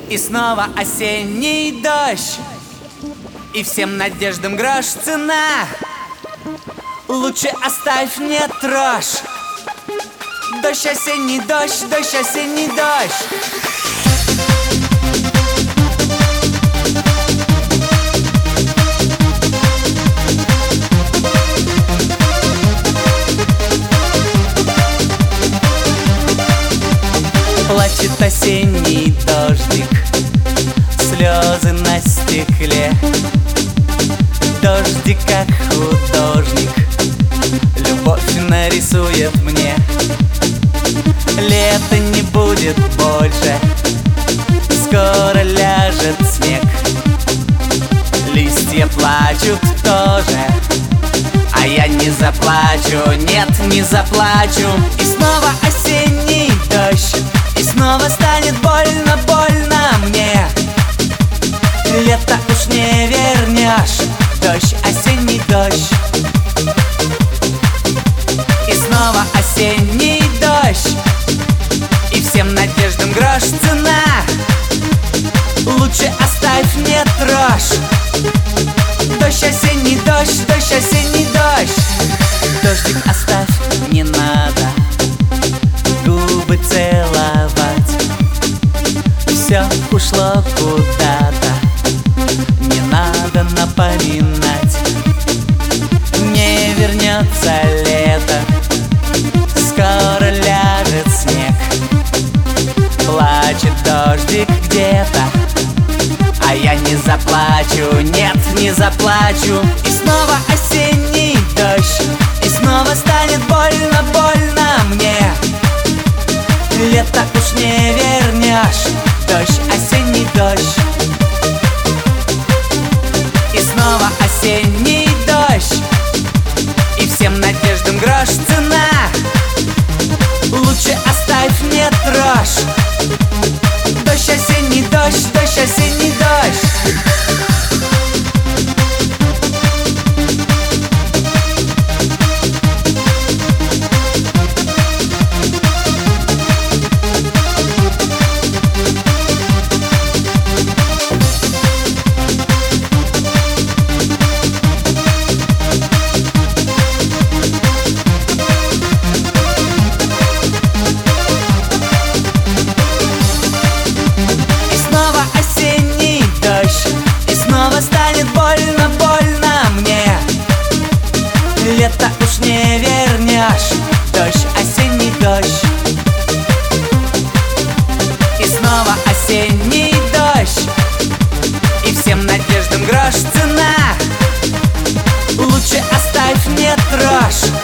И снова осенний дождь, и всем надеждам грош цена. Лучше оставь, не трожь. Дождь, осенний дождь, дождь, осенний дождь. Плачет осенний дождик, слезы на стекле. Дождик, как художник, любовь нарисует мне. Лета не будет больше, скоро ляжет снег. Листья плачут тоже, а я не заплачу, нет, не заплачу. И снова осенний дождь, и снова станет больно, больно мне. Лето уж не вернешь, дождь, осенний дождь. И снова осенний дождь, и всем надеждам грош цена. Лучше оставь, не трожь. Дождь, осенний дождь, дождь, осенний дождь. Дождик оставь, не надо губы целовать. Все ушло куда-то, не надо напоминать. Не вернется лето, скоро ляжет снег. Плачет дождик где-то, а я не заплачу, нет, не заплачу. И снова осенний дождь, и снова станет больно, больно мне. Лето уж не вернешь, дождь, осенний дождь. И снова осенний дождь, и всем надеждам грош цена. Лучше оставь, не трожь. Дождь, осенний дождь, дождь, осенний дождь. Станет больно, больно мне. Лето уж не вернешь, дождь, осенний дождь. И снова осенний дождь, и всем надеждам грош цена. Лучше оставь, не трожь.